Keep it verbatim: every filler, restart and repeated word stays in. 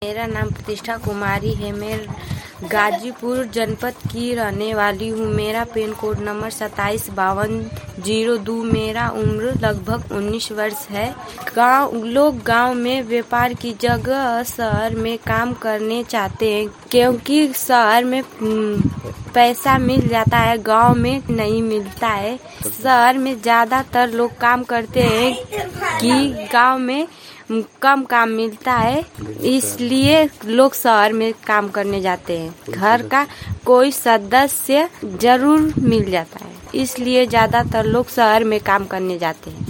मेरा नाम प्रतिष्ठा कुमारी है। मैं गाजीपुर जनपद की रहने वाली हूँ। मेरा पिन कोड नंबर सताईस बावन जीरो दो। मेरा उम्र लगभग उन्नीस वर्ष है। गांव लोग गांव में व्यापार की जगह शहर में काम करने चाहते हैं, क्योंकि शहर में पैसा मिल जाता है, गांव में नहीं मिलता है। शहर में ज्यादातर लोग काम करते हैं कि गांव में कम काम मिलता है, इसलिए लोग शहर में काम करने जाते हैं। घर का कोई सदस्य जरूर मिल जाता है, इसलिए ज्यादातर लोग शहर में काम करने जाते हैं।